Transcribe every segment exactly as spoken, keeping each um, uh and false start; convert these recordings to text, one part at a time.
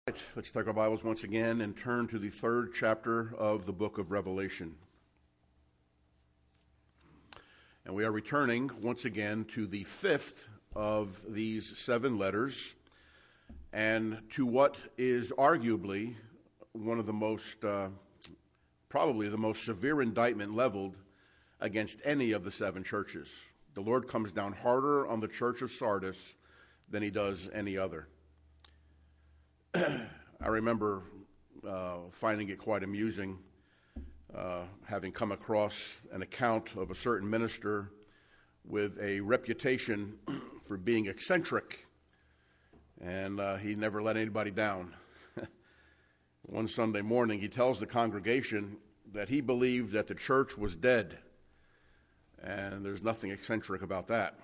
Right, let's take our Bibles once again and turn to the third chapter of the book of Revelation. And we are returning once again to the fifth of these seven letters and to what is arguably one of the most, uh, probably the most severe indictment leveled against any of the seven churches. The Lord comes down harder on the church of Sardis than he does any other. I remember uh, finding it quite amusing, uh, having come across an account of a certain minister with a reputation for being eccentric, and uh, he never let anybody down. One Sunday morning, he tells the congregation that he believed that the church was dead, and there's nothing eccentric about that.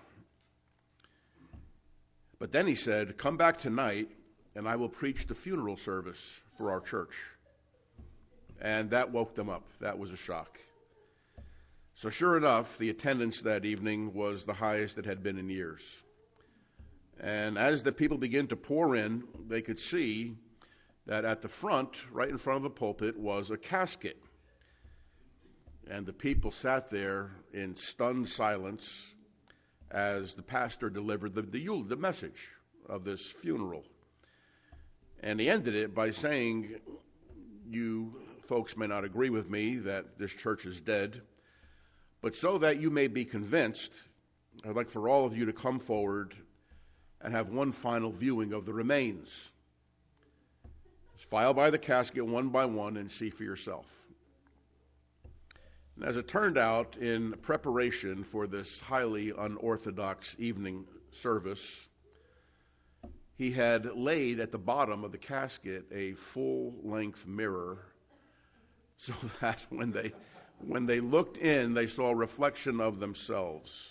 But then he said, "Come back tonight, and I will preach the funeral service for our church." And that woke them up. That was a shock. So sure enough, the attendance that evening was the highest it had been in years. And as the people began to pour in, they could see that at the front, right in front of the pulpit, was a casket. And the people sat there in stunned silence as the pastor delivered the, the, the message of this funeral. And he ended it by saying, "You folks may not agree with me that this church is dead, but so that you may be convinced, I'd like for all of you to come forward and have one final viewing of the remains. File by the casket one by one and see for yourself." And as it turned out, in preparation for this highly unorthodox evening service, he had laid at the bottom of the casket a full-length mirror so that when they when they looked in, they saw a reflection of themselves.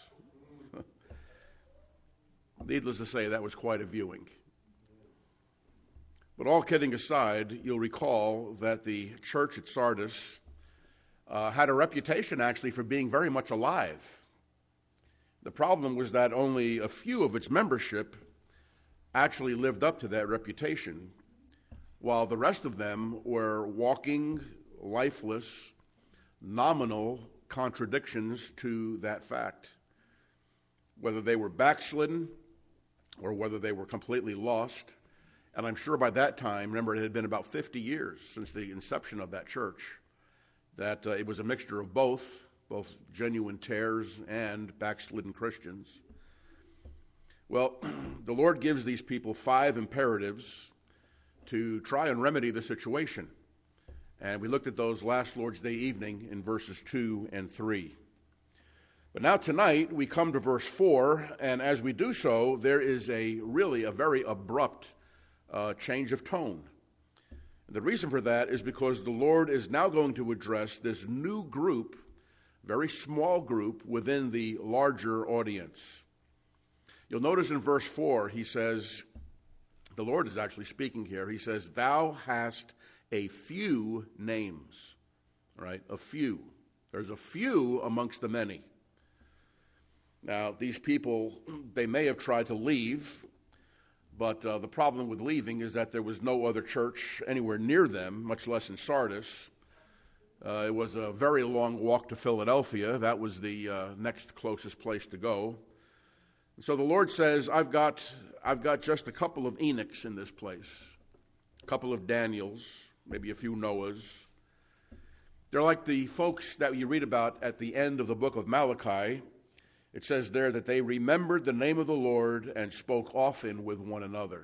Needless to say, that was quite a viewing. But all kidding aside, you'll recall that the church at Sardis uh, had a reputation, actually, for being very much alive. The problem was that only a few of its membership actually lived up to that reputation, while the rest of them were walking, lifeless, nominal contradictions to that fact. Whether they were backslidden or whether they were completely lost. And I'm sure by that time, remember, it had been about fifty years since the inception of that church, that uh, it was a mixture of both, both genuine tares and backslidden Christians. Well, the Lord gives these people five imperatives to try and remedy the situation. And we looked at those last Lord's Day evening in verses two and three. But now tonight we come to verse four, and as we do so, there is a really a very abrupt uh, change of tone. The reason for that is because the Lord is now going to address this new group, very small group, within the larger audience. You'll notice in verse four, he says, the Lord is actually speaking here. He says, "Thou hast a few names," right? A few. There's a few amongst the many. Now, these people, they may have tried to leave, but uh, the problem with leaving is that there was no other church anywhere near them, much less in Sardis. Uh, it was a very long walk to Philadelphia. That was the uh, next closest place to go. So the Lord says, I've got I've got just a couple of Enochs in this place, a couple of Daniels, maybe a few Noahs. They're like the folks that you read about at the end of the book of Malachi. It says there that they remembered the name of the Lord and spoke often with one another.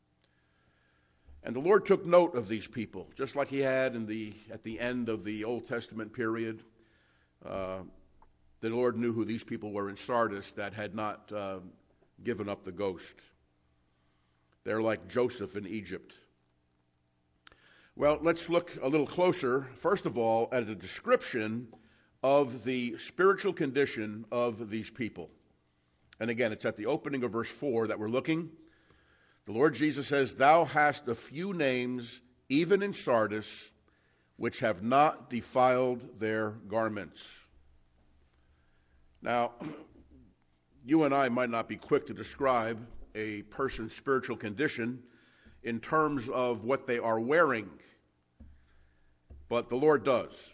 And the Lord took note of these people, just like he had in the at the end of the Old Testament period. Uh, The Lord knew who these people were in Sardis that had not uh, given up the ghost. They're like Joseph in Egypt. Well, let's look a little closer, first of all, at a description of the spiritual condition of these people. And again, it's at the opening of verse four that we're looking. The Lord Jesus says, "Thou hast a few names, even in Sardis, which have not defiled their garments." Now, you and I might not be quick to describe a person's spiritual condition in terms of what they are wearing, but the Lord does.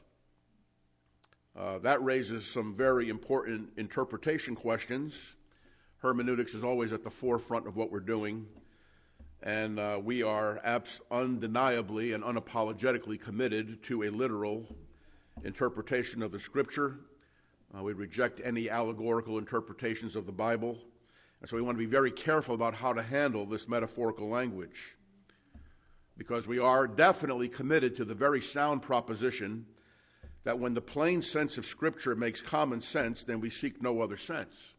Uh, that raises some very important interpretation questions. Hermeneutics is always at the forefront of what we're doing, and uh, we are abs- undeniably and unapologetically committed to a literal interpretation of the Scripture. Uh, we reject any allegorical interpretations of the Bible, and so we want to be very careful about how to handle this metaphorical language, because we are definitely committed to the very sound proposition that when the plain sense of Scripture makes common sense, then we seek no other sense.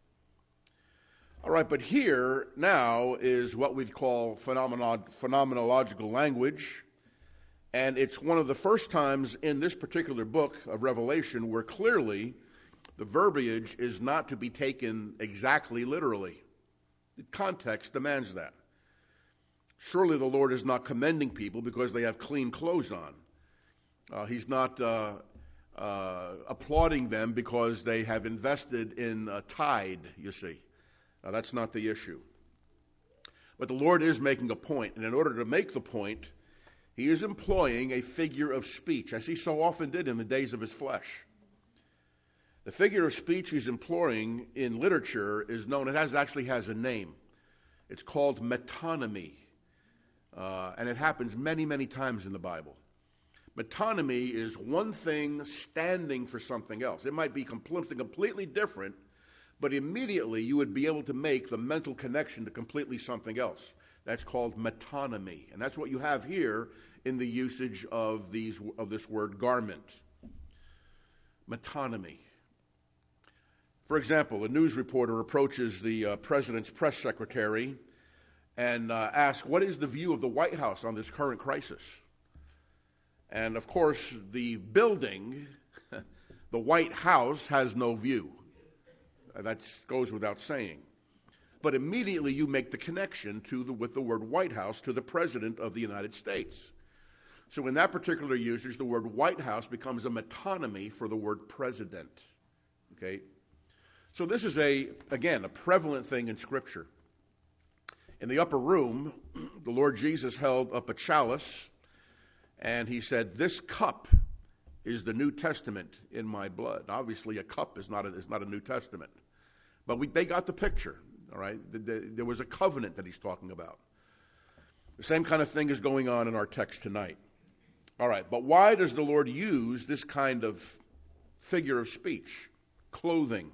All right, but here now is what we'd call phenomenolo- phenomenological language, and it's one of the first times in this particular book of Revelation where clearly the verbiage is not to be taken exactly literally. The context demands that. Surely the Lord is not commending people because they have clean clothes on. Uh, he's not uh, uh, applauding them because they have invested in a tide, you see. Uh, that's not the issue. But the Lord is making a point, and in order to make the point, he is employing a figure of speech, as he so often did in the days of his flesh. The figure of speech he's employing in literature is known, it has actually has a name. It's called metonymy, uh, and it happens many, many times in the Bible. Metonymy is one thing standing for something else. It might be something completely different, but immediately you would be able to make the mental connection to completely something else. That's called metonymy, and that's what you have here in the usage of these of this word garment. Metonymy. For example, a news reporter approaches the uh, president's press secretary and uh, asks, what is the view of the White House on this current crisis? And of course, the building, the White House, has no view. That goes without saying. But immediately you make the connection to the, with the word White House to the President of the United States. So in that particular usage, the word White House becomes a metonymy for the word President. Okay? So this is, a again, a prevalent thing in Scripture. In the upper room, the Lord Jesus held up a chalice, and he said, this cup is the New Testament in my blood. Obviously, a cup is not a, is not a New Testament. But we, they got the picture, all right? The, the, there was a covenant that he's talking about. The same kind of thing is going on in our text tonight. All right, but why does the Lord use this kind of figure of speech, clothing?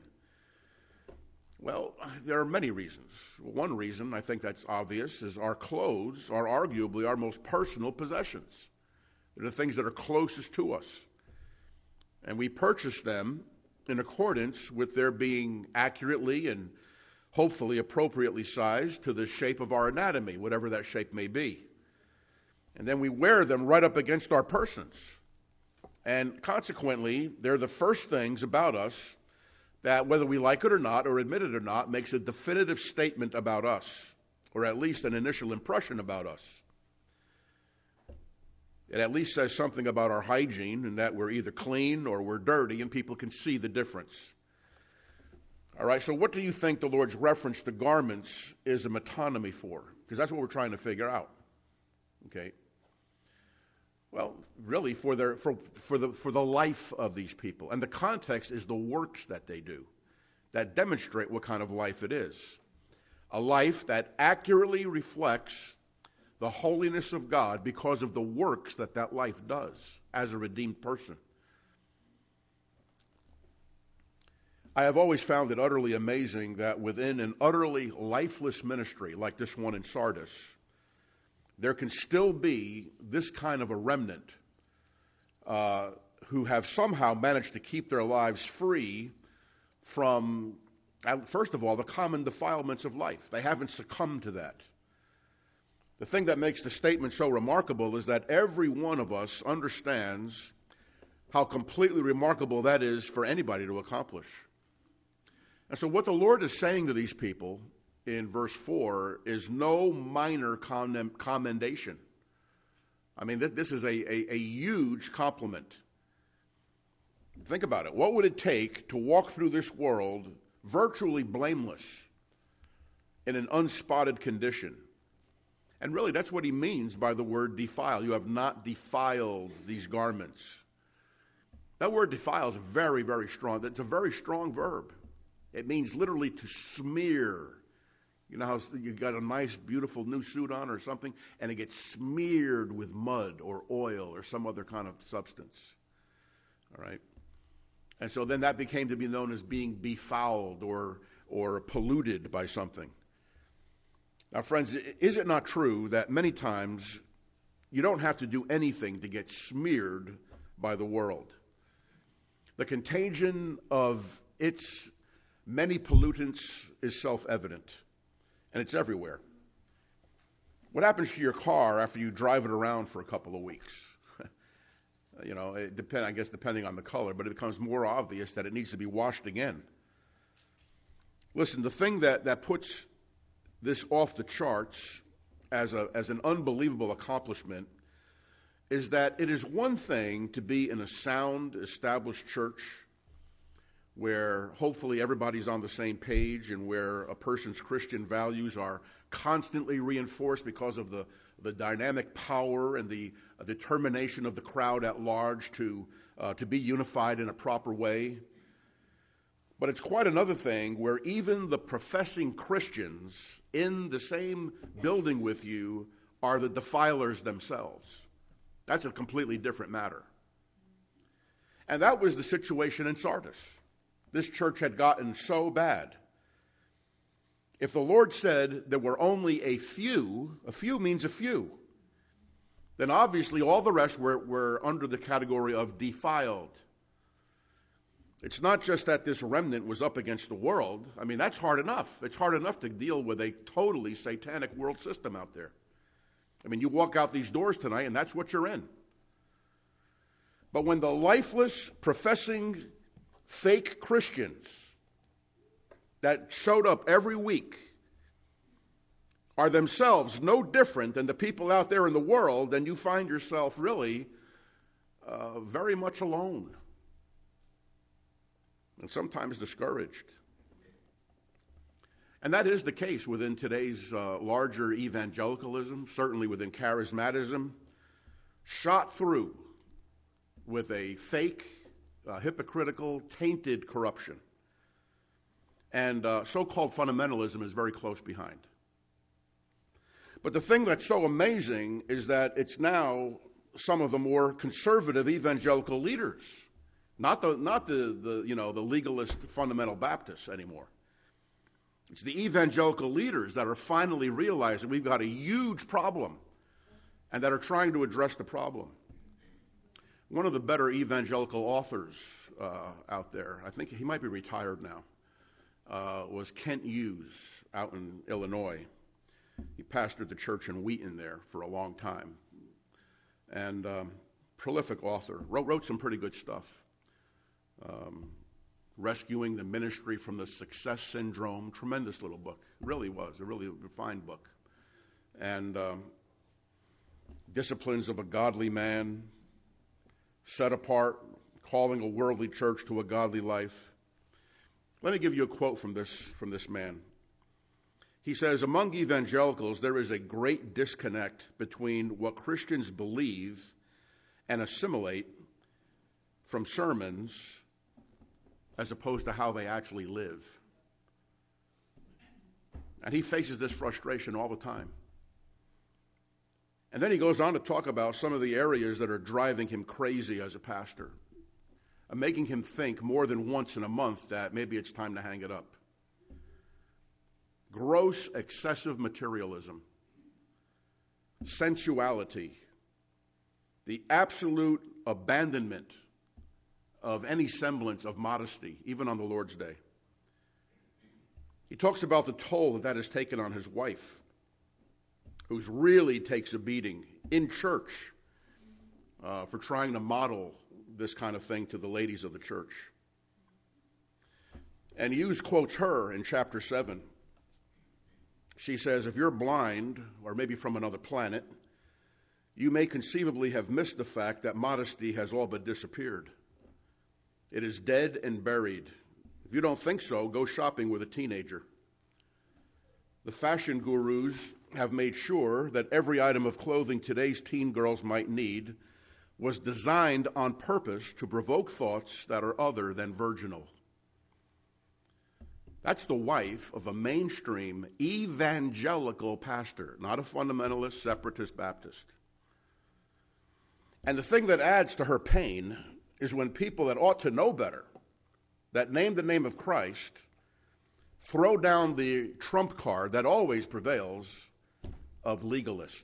Well, there are many reasons. One reason, I think that's obvious, is our clothes are arguably our most personal possessions. They're the things that are closest to us. And we purchase them in accordance with their being accurately and hopefully appropriately sized to the shape of our anatomy, whatever that shape may be. And then we wear them right up against our persons. And consequently, they're the first things about us that, whether we like it or not, or admit it or not, makes a definitive statement about us, or at least an initial impression about us. It at least says something about our hygiene, and that we're either clean or we're dirty, and people can see the difference. All right, so what do you think the Lord's reference to garments is a metonymy for? Because that's what we're trying to figure out. Okay. Well, really, for their for for the for the life of these people, and the context is the works that they do, that demonstrate what kind of life it is, a life that accurately reflects the holiness of God because of the works that that life does as a redeemed person. I have always found it utterly amazing that within an utterly lifeless ministry like this one in Sardis, there can still be this kind of a remnant uh, who have somehow managed to keep their lives free from, first of all, the common defilements of life. They haven't succumbed to that. The thing that makes the statement so remarkable is that every one of us understands how completely remarkable that is for anybody to accomplish. And so what the Lord is saying to these people in verse four is no minor condemn, commendation. I mean, th- this is a, a, a huge compliment. Think about it. What would it take to walk through this world virtually blameless in an unspotted condition And really, that's what he means by the word defile. You have not defiled these garments. That word defile is very, very strong. It's a very strong verb. It means literally to smear. You know how you got a nice, beautiful new suit on or something, and it gets smeared with mud or oil or some other kind of substance. All right? And so then that became to be known as being befouled or, or polluted by something. Now, friends, is it not true that many times you don't have to do anything to get smeared by the world? The contagion of its many pollutants is self-evident, and it's everywhere. What happens to your car after you drive it around for a couple of weeks? you know, it depend, I guess depending on the color, but it becomes more obvious that it needs to be washed again. Listen, the thing that, that puts this off the charts as a as an unbelievable accomplishment is that it is one thing to be in a sound, established church where hopefully everybody's on the same page and where a person's Christian values are constantly reinforced because of the, the dynamic power and the uh, determination of the crowd at large to uh, to be unified in a proper way. But it's quite another thing where even the professing Christians in the same building with you are the defilers themselves. That's a completely different matter. And that was the situation in Sardis. This church had gotten so bad. If the Lord said there were only a few, a few means a few, then obviously all the rest were, were under the category of defiled. It's not just that this remnant was up against the world. I mean, that's hard enough. It's hard enough to deal with a totally satanic world system out there. I mean, you walk out these doors tonight, and that's what you're in. But when the lifeless, professing, fake Christians that showed up every week are themselves no different than the people out there in the world, then you find yourself really uh, very much alone. And sometimes discouraged. And that is the case within today's uh, larger evangelicalism, certainly within charismatism, shot through with a fake, uh, hypocritical, tainted corruption. And uh, so-called fundamentalism is very close behind. But the thing that's so amazing is that it's now some of the more conservative evangelical leaders. Not the not the, the you know the legalist fundamental Baptists anymore. It's the evangelical leaders that are finally realizing we've got a huge problem and that are trying to address the problem. One of the better evangelical authors uh, out there, I think he might be retired now, uh, was Kent Hughes out in Illinois. He pastored the church in Wheaton there for a long time. And um, prolific author, wrote, wrote some pretty good stuff. Um, Rescuing the Ministry from the Success Syndrome, tremendous little book. It really was, a really refined book. And um, Disciplines of a Godly Man, Set Apart, Calling a Worldly Church to a Godly Life. Let me give you a quote from this, from this man. He says, among evangelicals, there is a great disconnect between what Christians believe and assimilate from sermons as opposed to how they actually live. And he faces this frustration all the time. And then he goes on to talk about some of the areas that are driving him crazy as a pastor, and making him think more than once in a month that maybe it's time to hang it up. Gross, excessive materialism, sensuality, the absolute abandonment of any semblance of modesty, even on the Lord's day. He talks about the toll that that has taken on his wife, who really takes a beating in church uh, for trying to model this kind of thing to the ladies of the church. And Hughes quotes her in chapter seven. She says, if you're blind, or maybe from another planet, you may conceivably have missed the fact that modesty has all but disappeared. It is dead and buried. If you don't think so, go shopping with a teenager. The fashion gurus have made sure that every item of clothing today's teen girls might need was designed on purpose to provoke thoughts that are other than virginal. That's the wife of a mainstream evangelical pastor, not a fundamentalist, separatist Baptist. And the thing that adds to her pain is when people that ought to know better, that name the name of Christ, throw down the trump card that always prevails of legalist.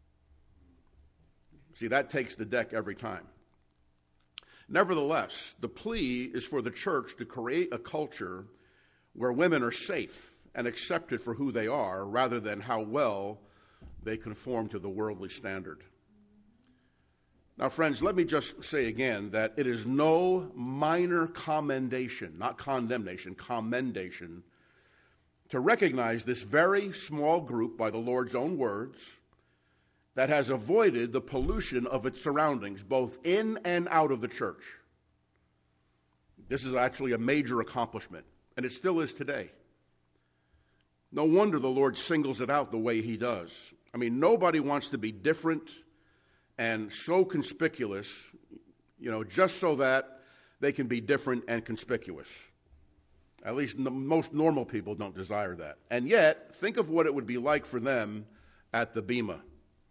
See, that takes the deck every time. Nevertheless, the plea is for the church to create a culture where women are safe and accepted for who they are rather than how well they conform to the worldly standard. Now, friends, let me just say again that it is no minor commendation, not condemnation, commendation, to recognize this very small group, by the Lord's own words, that has avoided the pollution of its surroundings, both in and out of the church. This is actually a major accomplishment, and it still is today. No wonder the Lord singles it out the way he does. I mean, nobody wants to be different and so conspicuous, you know, just so that they can be different and conspicuous. At least most normal people don't desire that. And yet, think of what it would be like for them at the Bema,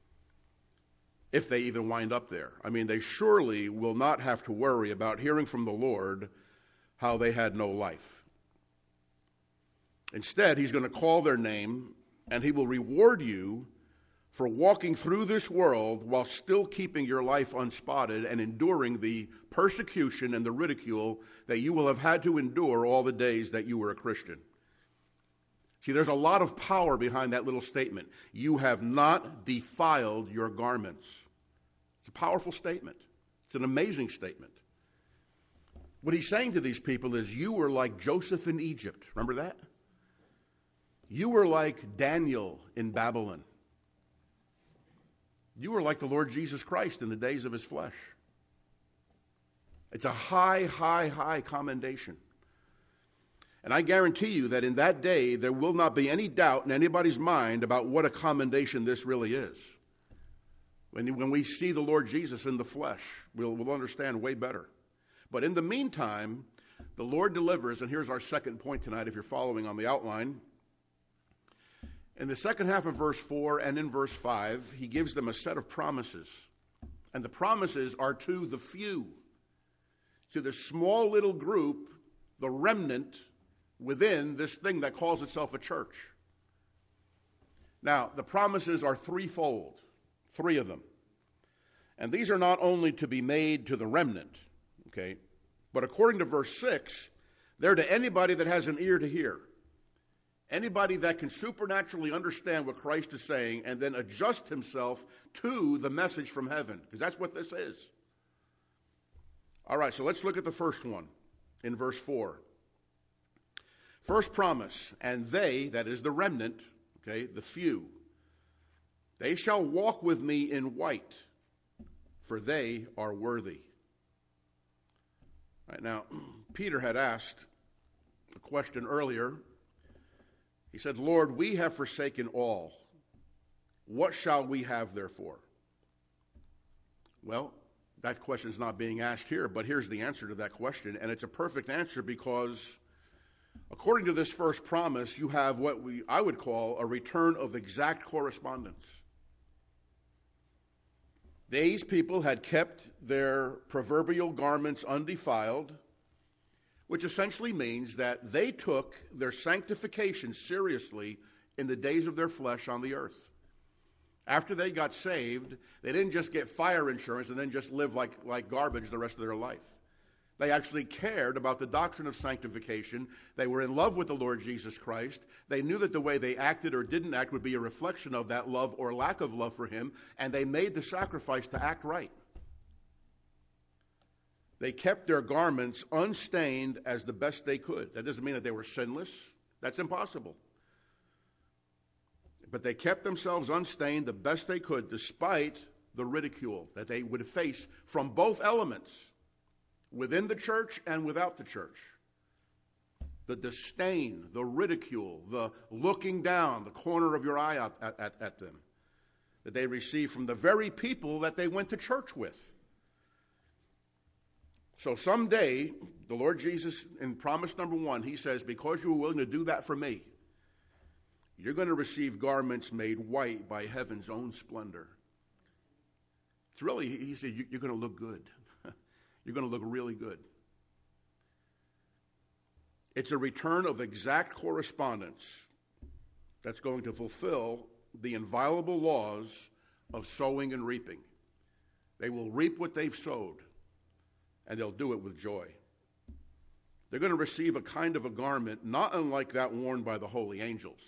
if they even wind up there. I mean, they surely will not have to worry about hearing from the Lord how they had no life. Instead, he's going to call their name, and he will reward you for walking through this world while still keeping your life unspotted and enduring the persecution and the ridicule that you will have had to endure all the days that you were a Christian. See, there's a lot of power behind that little statement. You have not defiled your garments. It's a powerful statement. It's an amazing statement. What he's saying to these people is, you were like Joseph in Egypt. Remember that? You were like Daniel in Babylon. You were like the Lord Jesus Christ in the days of his flesh. It's a high, high, high commendation. And I guarantee you that in that day, there will not be any doubt in anybody's mind about what a commendation this really is. When, when we see the Lord Jesus in the flesh, we'll, we'll understand way better. But in the meantime, the Lord delivers, and here's our second point tonight if you're following on the outline. In the second half of verse four and in verse five, he gives them a set of promises. And the promises are to the few, to the small little group, the remnant within this thing that calls itself a church. Now, the promises are threefold, three of them. And these are not only to be made to the remnant, okay, but according to verse six, they're to anybody that has an ear to hear. Anybody that can supernaturally understand what Christ is saying and then adjust himself to the message from heaven, because that's what this is. All right, so let's look at the first one in verse four. First promise, and they, that is the remnant, okay, the few, they shall walk with me in white, for they are worthy. All right, now, Peter had asked a question earlier. He said, Lord, we have forsaken all. What shall we have therefore? Well, that question is not being asked here, but here's the answer to that question. And it's a perfect answer because according to this first promise, you have what we I would call a return of exact correspondence. These people had kept their proverbial garments undefiled, which essentially means that they took their sanctification seriously in the days of their flesh on the earth. After they got saved, they didn't just get fire insurance and then just live like, like garbage the rest of their life. They actually cared about the doctrine of sanctification. They were in love with the Lord Jesus Christ. They knew that the way they acted or didn't act would be a reflection of that love or lack of love for him, and they made the sacrifice to act right. They kept their garments unstained as the best they could. That doesn't mean that they were sinless. That's impossible. But they kept themselves unstained the best they could, despite the ridicule that they would face from both elements, within the church and without the church. the disdain, the ridicule, the looking down the corner of your eye at, at, at them that they received from the very people that they went to church with. So someday, the Lord Jesus, in promise number one, he says, because you were willing to do that for me, you're going to receive garments made white by heaven's own splendor. It's really, he said, you're going to look good. You're going to look really good. It's a return of exact correspondence that's going to fulfill the inviolable laws of sowing and reaping. They will reap what they've sowed, and they'll do it with joy. They're going to receive a kind of a garment not unlike that worn by the holy angels.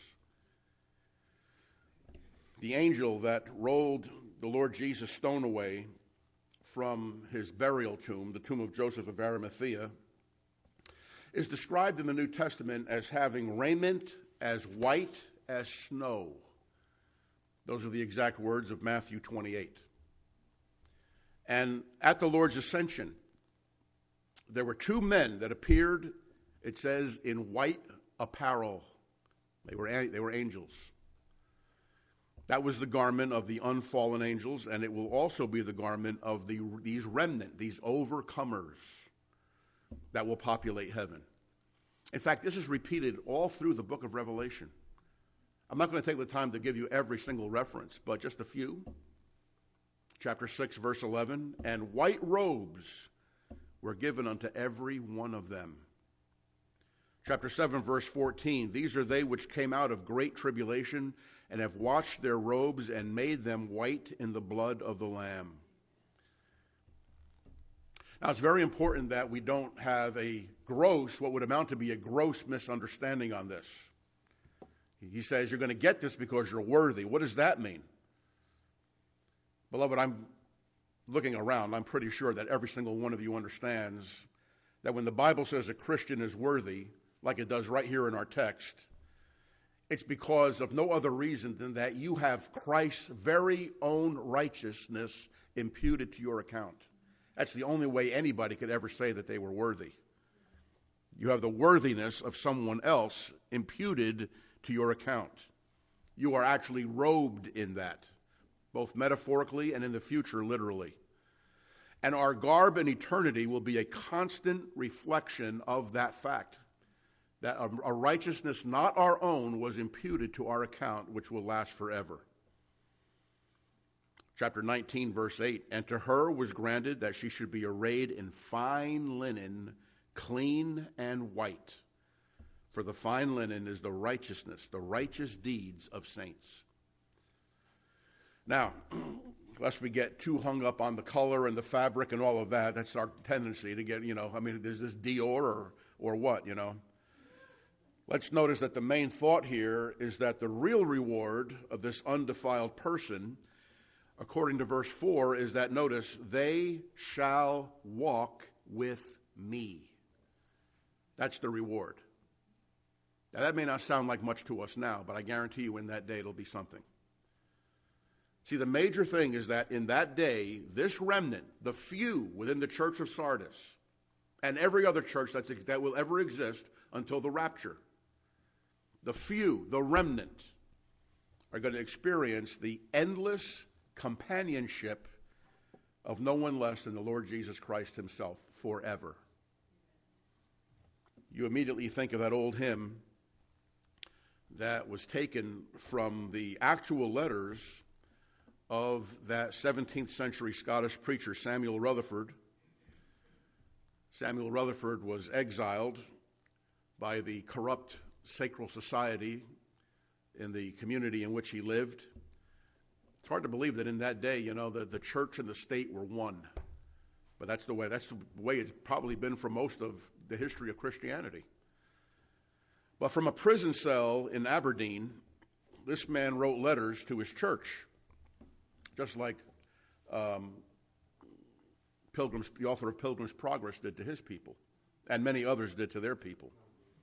The angel that rolled the Lord Jesus' stone away from his burial tomb, the tomb of Joseph of Arimathea, is described in the New Testament as having raiment as white as snow. Those are the exact words of Matthew twenty-eight. And at the Lord's ascension, there were two men that appeared, it says, in white apparel. They were, they were angels. That was the garment of the unfallen angels, and it will also be the garment of the, these remnant, these overcomers that will populate heaven. In fact, this is repeated all through the book of Revelation. I'm not going to take the time to give you every single reference, but just a few. Chapter six, verse eleven, and white robes were given unto every one of them. Chapter seven, verse fourteen, these are they which came out of great tribulation and have washed their robes and made them white in the blood of the Lamb. Now, it's very important that we don't have a gross, what would amount to be a gross misunderstanding on this. He says, you're going to get this because you're worthy. What does that mean? Beloved, I'm looking around. I'm pretty sure that every single one of you understands that when the Bible says a Christian is worthy, like it does right here in our text, it's because of no other reason than that you have Christ's very own righteousness imputed to your account. That's the only way anybody could ever say that they were worthy. You have the worthiness of someone else imputed to your account. You are actually robed in that, both metaphorically and in the future, literally. And our garb in eternity will be a constant reflection of that fact, that a, a righteousness not our own was imputed to our account, which will last forever. Chapter nineteen, verse eight, and to her was granted that she should be arrayed in fine linen, clean and white. For the fine linen is the righteousness, the righteous deeds of saints. Now, lest we get too hung up on the color and the fabric and all of that, that's our tendency to get, you know, I mean, is this Dior or, or what, you know? Let's notice that the main thought here is that the real reward of this undefiled person, according to verse four, is that, notice, they shall walk with me. That's the reward. Now, that may not sound like much to us now, but I guarantee you in that day it'll be something. See, the major thing is that in that day, this remnant, the few within the church of Sardis, and every other church that's, that will ever exist until the rapture, the few, the remnant, are going to experience the endless companionship of no one less than the Lord Jesus Christ himself forever. You immediately think of that old hymn that was taken from the actual letters of that seventeenth century Scottish preacher, Samuel Rutherford. Samuel Rutherford was exiled by the corrupt sacral society in the community in which he lived. It's hard to believe that in that day, you know, the, the church and the state were one. But that's the way, that's the way it's probably been for most of the history of Christianity. But from a prison cell in Aberdeen, this man wrote letters to his church, just like um, Pilgrim's, the author of Pilgrim's Progress did to his people, and many others did to their people.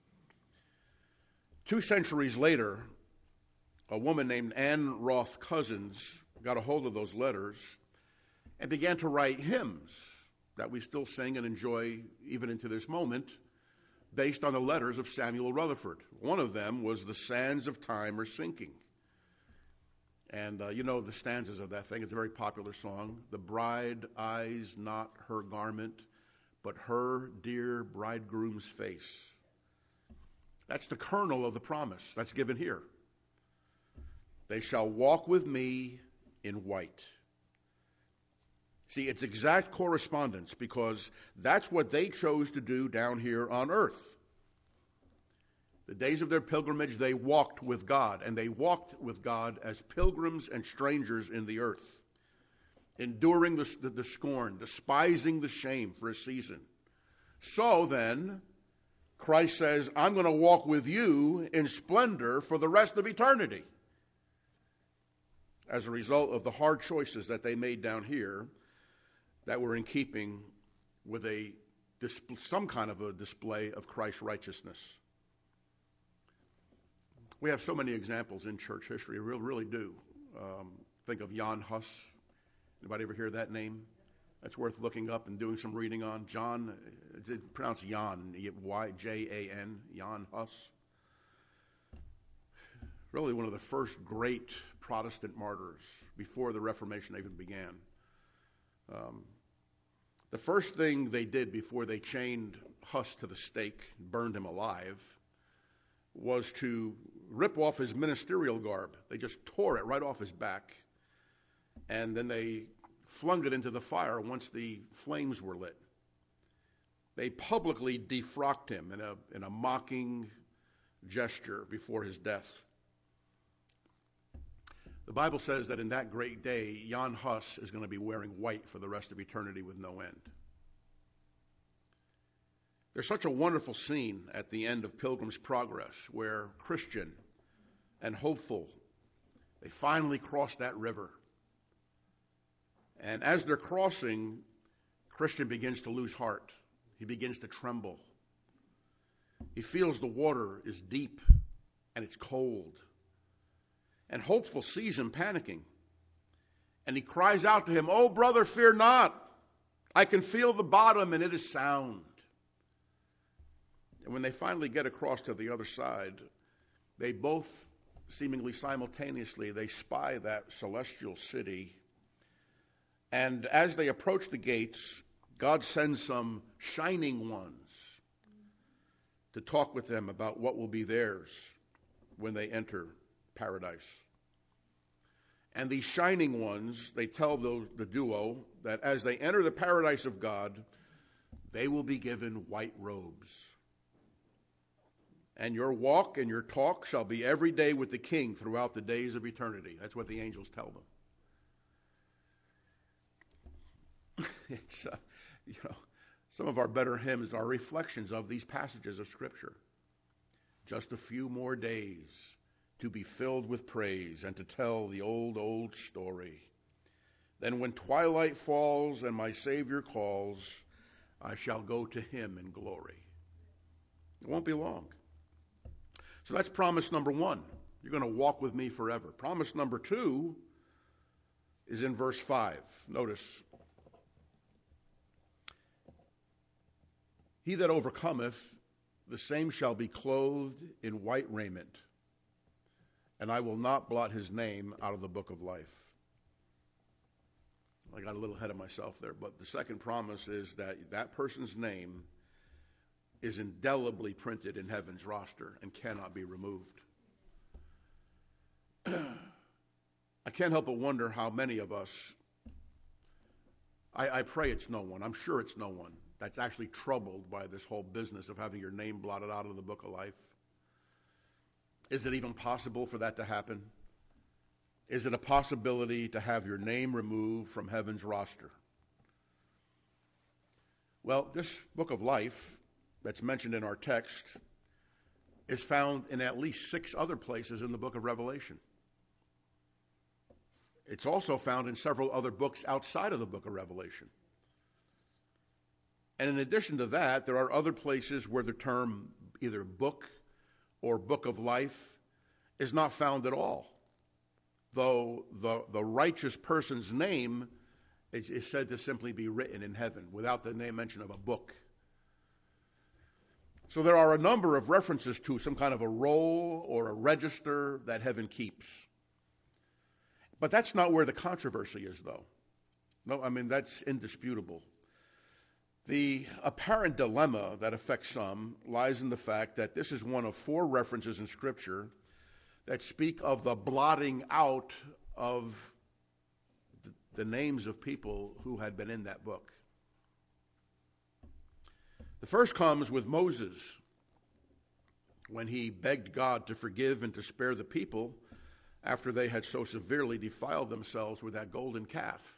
Two centuries later, a woman named Anne Roth Cousins got a hold of those letters and began to write hymns that we still sing and enjoy even into this moment based on the letters of Samuel Rutherford. One of them was "The sands of time are sinking." And uh, you know the stanzas of that thing. It's a very popular song. "The bride eyes not her garment, but her dear bridegroom's face." That's the kernel of the promise that's given here. They shall walk with me in white. See, it's exact correspondence because that's what they chose to do down here on earth. The days of their pilgrimage, they walked with God, and they walked with God as pilgrims and strangers in the earth, enduring the, the, the scorn, despising the shame for a season. So then, Christ says, I'm going to walk with you in splendor for the rest of eternity. As a result of the hard choices that they made down here that were in keeping with a some kind of a display of Christ's righteousness. We have so many examples in church history, we really, really do. Um, think of Jan Hus. Anybody ever hear that name? That's worth looking up and doing some reading on. John, it's pronounced Jan, Y J A N, Jan Hus. Really one of the first great Protestant martyrs before the Reformation even began. Um, the first thing they did before they chained Hus to the stake, burned him alive, was to rip off his ministerial garb. They just tore it right off his back, and then they flung it into the fire once the flames were lit. They publicly defrocked him in a, in a mocking gesture before his death. The Bible says that in that great day, Jan Hus is going to be wearing white for the rest of eternity with no end. There's such a wonderful scene at the end of Pilgrim's Progress where Christian and hopeful, they finally cross that river. And as they're crossing, Christian begins to lose heart. He begins to tremble. He feels the water is deep and it's cold. And hopeful sees him panicking. And he cries out to him, "Oh, brother, fear not. I can feel the bottom and it is sound." And when they finally get across to the other side, they both, seemingly simultaneously, they spy that celestial city. And as they approach the gates, God sends some shining ones to talk with them about what will be theirs when they enter paradise. And these shining ones, they tell the, the duo that as they enter the paradise of God, they will be given white robes. And your walk and your talk shall be every day with the King throughout the days of eternity. That's what the angels tell them. It's, uh, you know, some of our better hymns are reflections of these passages of Scripture. Just a few more days to be filled with praise and to tell the old, old story. Then when twilight falls and my Savior calls, I shall go to him in glory. It won't be long. So that's promise number one. You're going to walk with me forever. Promise number two is in verse five. Notice, he that overcometh, the same shall be clothed in white raiment, and I will not blot his name out of the book of life. I got a little ahead of myself there, but the second promise is that that person's name is indelibly printed in heaven's roster and cannot be removed. I can't help but wonder how many of us, I, I pray it's no one, I'm sure it's no one, that's actually troubled by this whole business of having your name blotted out of the book of life. Is it even possible for that to happen? Is it a possibility to have your name removed from heaven's roster? Well, this book of life that's mentioned in our text is found in at least six other places in the book of Revelation. It's also found in several other books outside of the book of Revelation. And in addition to that, there are other places where the term either book or book of life is not found at all, though the, the righteous person's name is, is said to simply be written in heaven without the name mention of a book. So there are a number of references to some kind of a roll or a register that heaven keeps. But that's not where the controversy is, though. No, I mean, that's indisputable. The apparent dilemma that affects some lies in the fact that this is one of four references in Scripture that speak of the blotting out of the, the names of people who had been in that book. The first comes with Moses, when he begged God to forgive and to spare the people after they had so severely defiled themselves with that golden calf.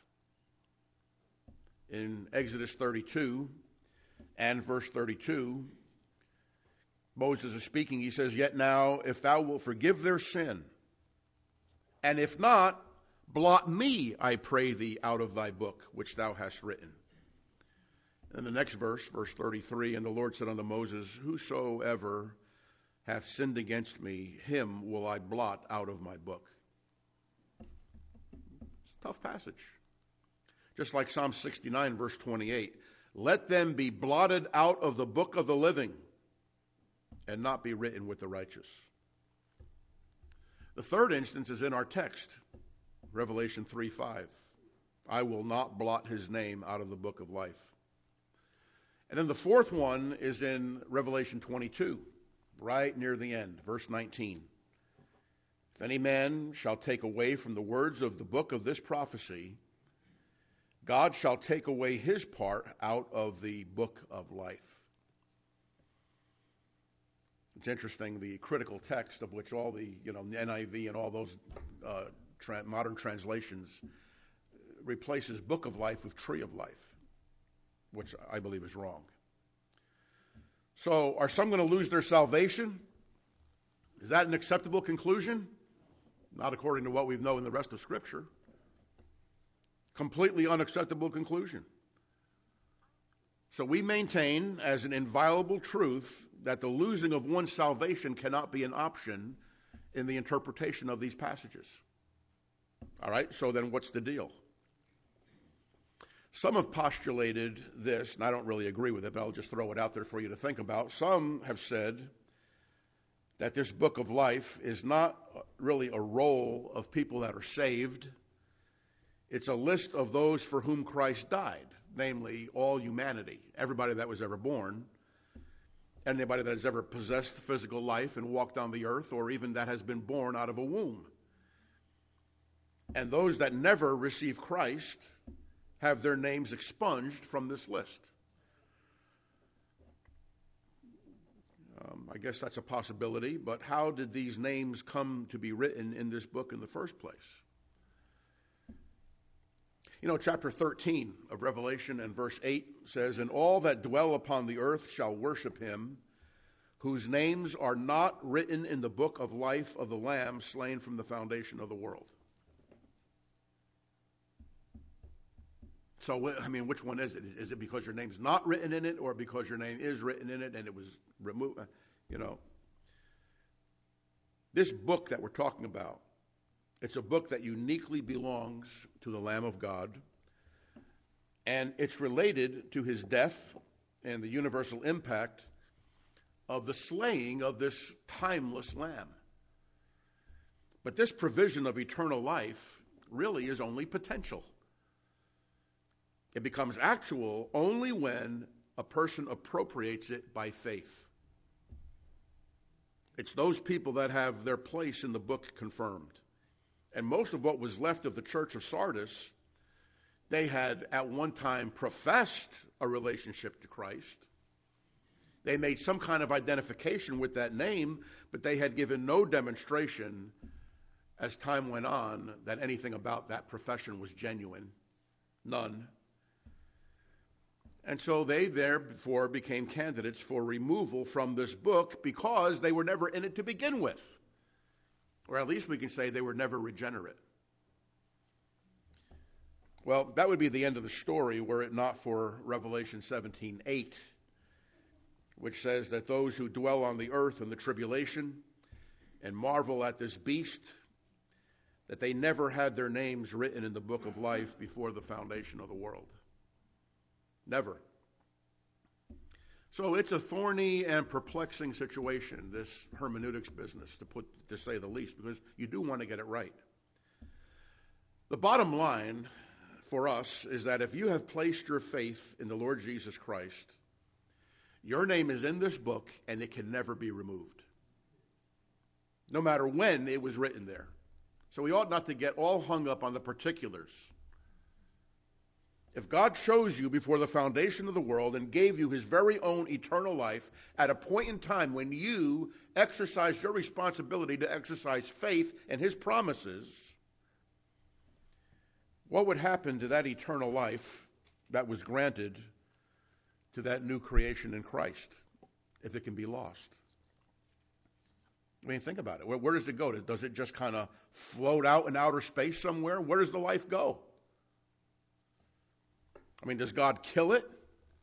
In Exodus thirty-two and verse thirty-two, Moses is speaking. He says, "Yet now, if thou wilt forgive their sin, and if not, blot me, I pray thee, out of thy book, which thou hast written." And the next verse, verse thirty-three, "And the Lord said unto Moses, Whosoever hath sinned against me, him will I blot out of my book." It's a tough passage. Just like Psalm sixty-nine, verse twenty-eight, "Let them be blotted out of the book of the living, and not be written with the righteous." The third instance is in our text, Revelation three five. "I will not blot his name out of the book of life." And then the fourth one is in Revelation twenty-two, right near the end, verse nineteen. "If any man shall take away from the words of the book of this prophecy, God shall take away his part out of the book of life." It's interesting, the critical text of which all the, you know, N I V and all those uh, tra- modern translations replaces book of life with tree of life, which I believe is wrong. So are some going to lose their salvation? Is that an acceptable conclusion? Not according to what we know in the rest of Scripture. Completely unacceptable conclusion. So we maintain as an inviolable truth that the losing of one's salvation cannot be an option in the interpretation of these passages. All right, so then what's the deal? Some have postulated this, and I don't really agree with it, but I'll just throw it out there for you to think about. Some have said that this book of life is not really a roll of people that are saved. It's a list of those for whom Christ died, namely all humanity, everybody that was ever born, anybody that has ever possessed physical life and walked on the earth, or even that has been born out of a womb. And those that never receive Christ have their names expunged from this list. Um, I guess that's a possibility, but how did these names come to be written in this book in the first place? You know, chapter thirteen of Revelation and verse eight says, "And all that dwell upon the earth shall worship him, whose names are not written in the book of life of the Lamb slain from the foundation of the world." So, I mean, which one is it? Is it because your name's not written in it, or because your name is written in it and it was removed? You know, this book that we're talking about, it's a book that uniquely belongs to the Lamb of God, and it's related to his death and the universal impact of the slaying of this timeless Lamb. But this provision of eternal life really is only potential. It becomes actual only when a person appropriates it by faith. It's those people that have their place in the book confirmed. And most of what was left of the church of Sardis, they had at one time professed a relationship to Christ. They made some kind of identification with that name, but they had given no demonstration as time went on that anything about that profession was genuine. None. And so they therefore became candidates for removal from this book because they were never in it to begin with. Or at least we can say they were never regenerate. Well, that would be the end of the story were it not for Revelation seventeen eight, which says that those who dwell on the earth in the tribulation and marvel at this beast, that they never had their names written in the book of life before the foundation of the world. Never. So it's a thorny and perplexing situation, this hermeneutics business, to put to say the least, because you do want to get it right. The bottom line for us is that if you have placed your faith in the Lord Jesus Christ, your name is in this book and it can never be removed, no matter when it was written there. So we ought not to get all hung up on the particulars. If God chose you before the foundation of the world and gave you his very own eternal life at a point in time when you exercised your responsibility to exercise faith in his promises, what would happen to that eternal life that was granted to that new creation in Christ if it can be lost? I mean, think about it. Where, where does it go? Does it just kind of float out in outer space somewhere? Where does the life go? I mean, does God kill it?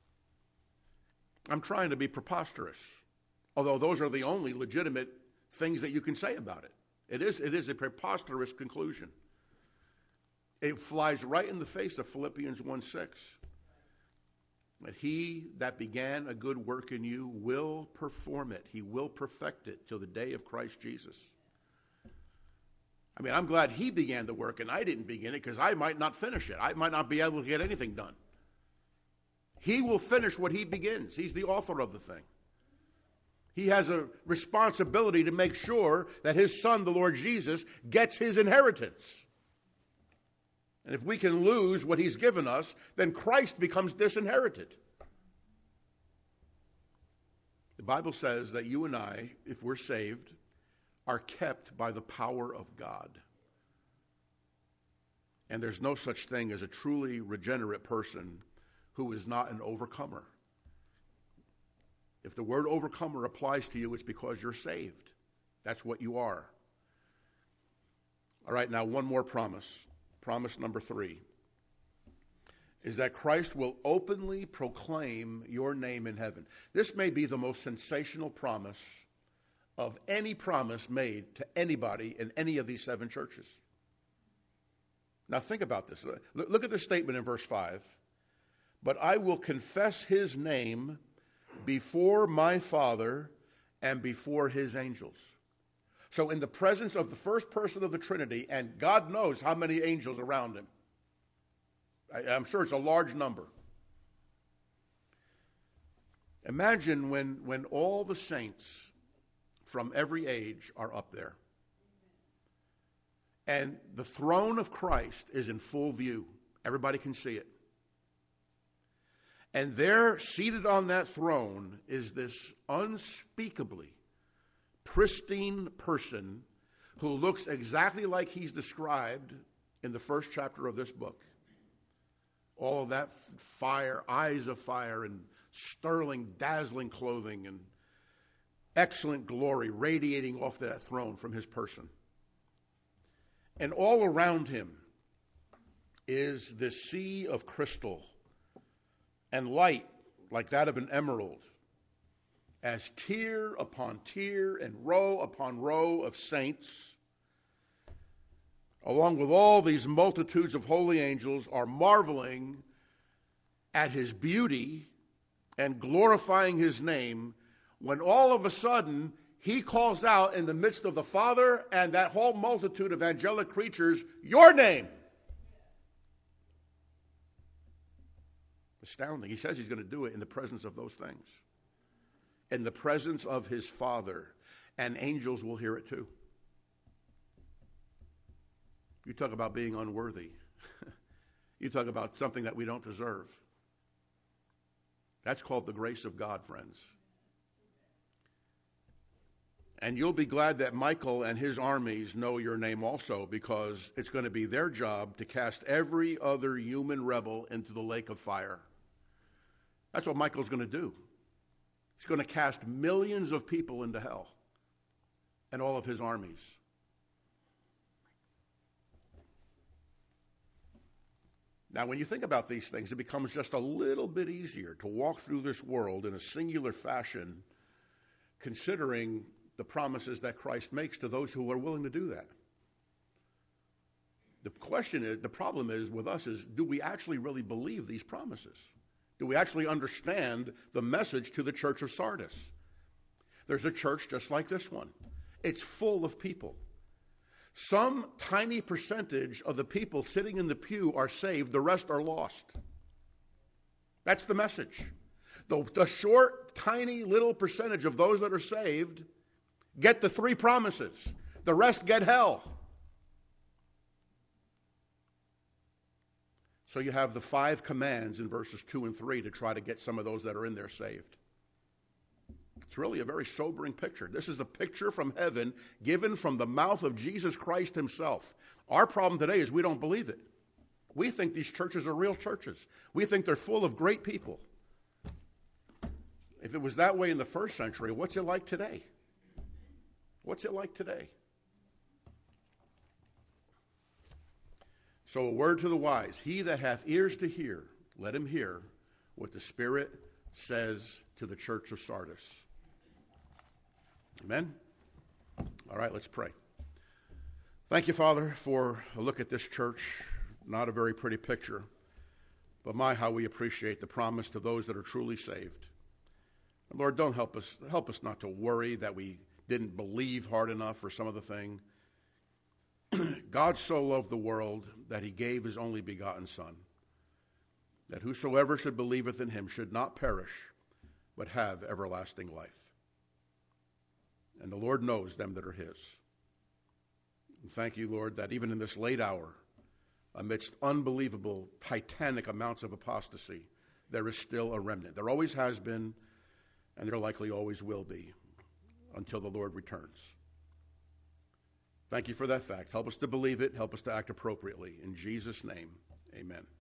I'm trying to be preposterous, although those are the only legitimate things that you can say about it. It is, it is a preposterous conclusion. It flies right in the face of Philippians one six. That he that began a good work in you will perform it. He will perfect it till the day of Christ Jesus. I mean, I'm glad he began the work and I didn't begin it, because I might not finish it. I might not be able to get anything done. He will finish what he begins. He's the author of the thing. He has a responsibility to make sure that his son, the Lord Jesus, gets his inheritance. And if we can lose what he's given us, then Christ becomes disinherited. The Bible says that you and I, if we're saved, are kept by the power of God. And there's no such thing as a truly regenerate person who is not an overcomer. If the word overcomer applies to you, it's because you're saved. That's what you are. All right, now one more promise. Promise number three is that Christ will openly proclaim your name in heaven. This may be the most sensational promise of any promise made to anybody in any of these seven churches. Now think about this. Look at the statement in verse five. But I will confess his name before my Father and before his angels. So in the presence of the first person of the Trinity, and God knows how many angels around him. I, I'm sure it's a large number. Imagine when, when all the saints from every age are up there. And the throne of Christ is in full view. Everybody can see it. And there, seated on that throne, is this unspeakably pristine person who looks exactly like he's described in the first chapter of this book. All of that fire, eyes of fire, and sterling, dazzling clothing, and excellent glory radiating off that throne from his person. And all around him is this sea of crystal and light like that of an emerald, as tier upon tier and row upon row of saints, along with all these multitudes of holy angels, are marveling at his beauty and glorifying his name, when all of a sudden he calls out in the midst of the Father and that whole multitude of angelic creatures, your name. Astounding. He says he's going to do it in the presence of those things. In the presence of his Father. And angels will hear it too. You talk about being unworthy. You talk about something that we don't deserve. That's called the grace of God, friends. And you'll be glad that Michael and his armies know your name also, because it's going to be their job to cast every other human rebel into the lake of fire. That's what Michael's going to do. He's going to cast millions of people into hell and all of his armies. Now, when you think about these things, it becomes just a little bit easier to walk through this world in a singular fashion, considering the promises that Christ makes to those who are willing to do that. The question is, the problem is with us is, do we actually really believe these promises? Do we actually understand the message to the church of Sardis? There's a church just like this one. It's full of people. Some tiny percentage of the people sitting in the pew are saved. The rest are lost. That's the message. The, the short, tiny, little percentage of those that are saved get the three promises. The rest get hell. So you have the five commands in verses two and three to try to get some of those that are in there saved. It's really a very sobering picture. This is the picture from heaven given from the mouth of Jesus Christ himself. Our problem today is we don't believe it. We think these churches are real churches. We think they're full of great people. If it was that way in the first century, what's it like today? What's it like today? So a word to the wise, he that hath ears to hear, let him hear what the Spirit says to the church of Sardis. Amen? All right, let's pray. Thank you, Father, for a look at this church. Not a very pretty picture, but my, how we appreciate the promise to those that are truly saved. And Lord, don't help us, help us not to worry that we didn't believe hard enough for some of the thing. God so loved the world that he gave his only begotten Son, that whosoever should believeth in him should not perish, but have everlasting life. And the Lord knows them that are his. And thank you, Lord, that even in this late hour, amidst unbelievable, titanic amounts of apostasy, there is still a remnant. There always has been, and there likely always will be, until the Lord returns. Thank you for that fact. Help us to believe it. Help us to act appropriately. In Jesus' name, amen.